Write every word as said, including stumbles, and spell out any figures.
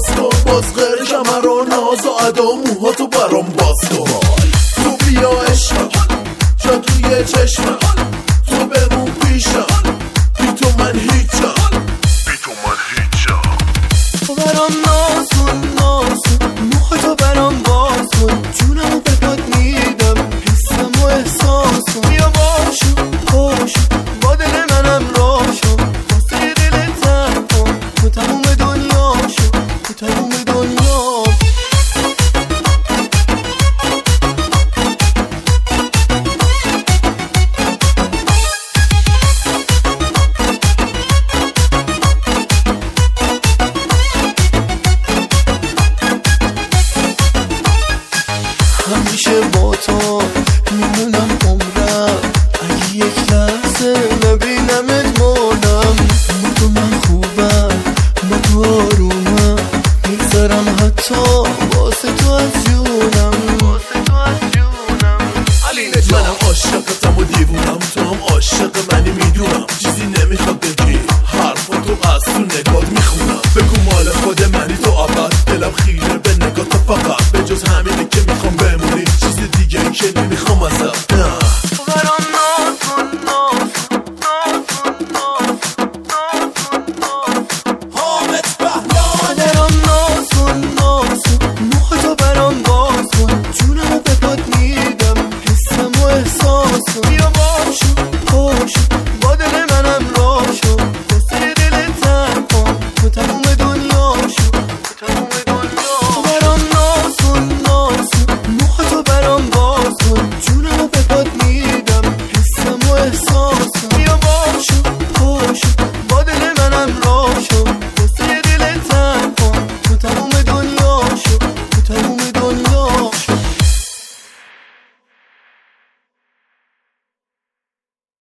باز کن، باز غیر کمر و ناز و ادا و موهاتو برام باز کن. تو بیا عشقم جا توی چشمم، تو بمون پیشم، بی تو من هیچم، بی تو من هیچم. تو برام نازون نازون، موهاتو برام باز کن، جونمو بهت میدم، حسم و احساسم. بیا باشو باشو با دل منم راشو، واسه دلت تن کن، تو تموم دنیا شو، تو تموم دنیا. همیشه با تو میمونم عمرم، اگه یک لحظه نبینمت مانم. با تو من خوبم، با تو آرومم، میگذرم حتی واسه تو از جونم، واسه تو از جونم. علینه منم عاشقتم و دیوونم، تو هم عاشق منی میدونم. چیزی نمیخواد بگی، حرفاتو از تو نگات میخونم. بگو مال خود منی تو ابد، دلم خیره به نگات فقط.